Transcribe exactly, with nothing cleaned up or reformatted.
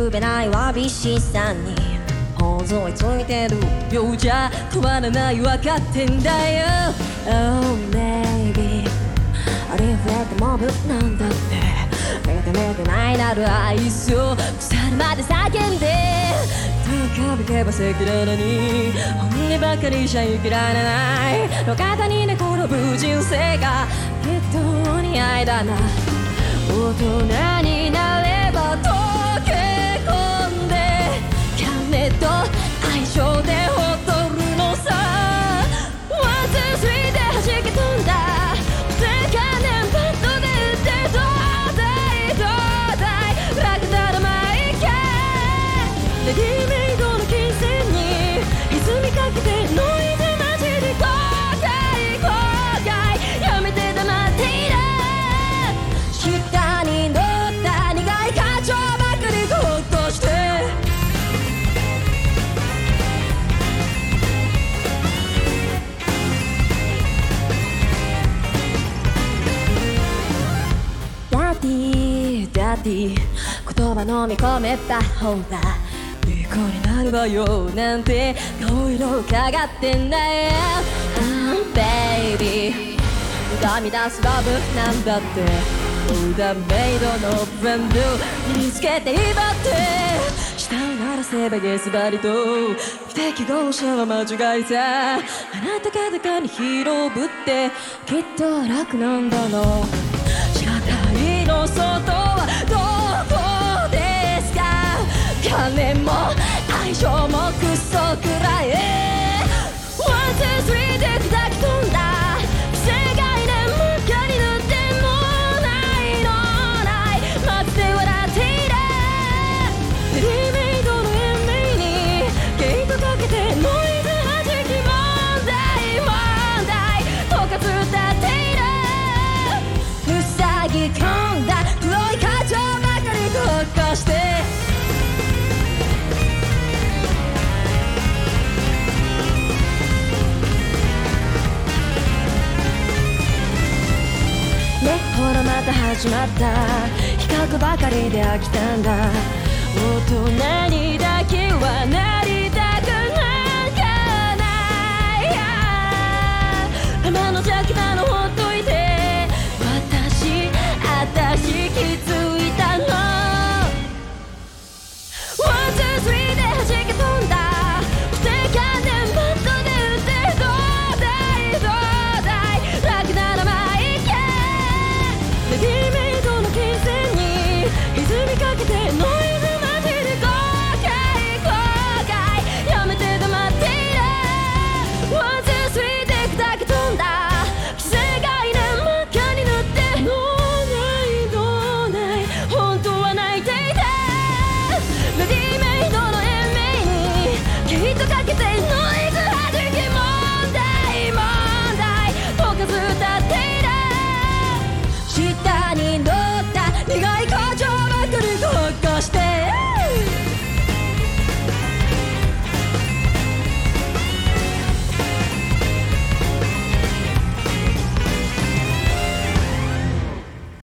べないわびしさにほんぞいついてるようじゃ変わらないわかってんだよ Oh maybe ありふれてモブなんだって目で目でないなる愛想腐るまで叫んで高びけば赤裸々に本音ばかりじゃ生きられない路肩に寝転ぶ人生がきっとお似合いだな大人になれば溶け込んで金と愛情で踊るのさ ワンツースリー で弾け飛んだ世界年パッドで打ってどうだいどうだい楽だろまいけレディメイドの金銭に歪みかけてノイズマジで後悔後悔やめて黙っている下に乗った苦い感情ばかりほっとしてダディダディ言葉飲み込めばほらいい子になるわよなんて顔色をかがってんだよ、うん、ベイビー生み出すラブなんだってオーダーメイドのブランド身につけて威張って舌を鳴らせばゲスバリと不適合者は間違いさあなたが高に広ぶってきっと楽なんだろう社会の外はどこですか金も愛情もクソくらいワンツースリーで砕き飛んだ世界年もかり塗ってもないのない待って笑っているレディメイドの延命にゲートかけてノイズ弾き問題問題とか伝っている塞ぎ込んだ黒い感情ばかり特化してねほらまた始まった比較ばかりで飽きたんだ大人にだけはなりたくなんかない天の邪気なのほど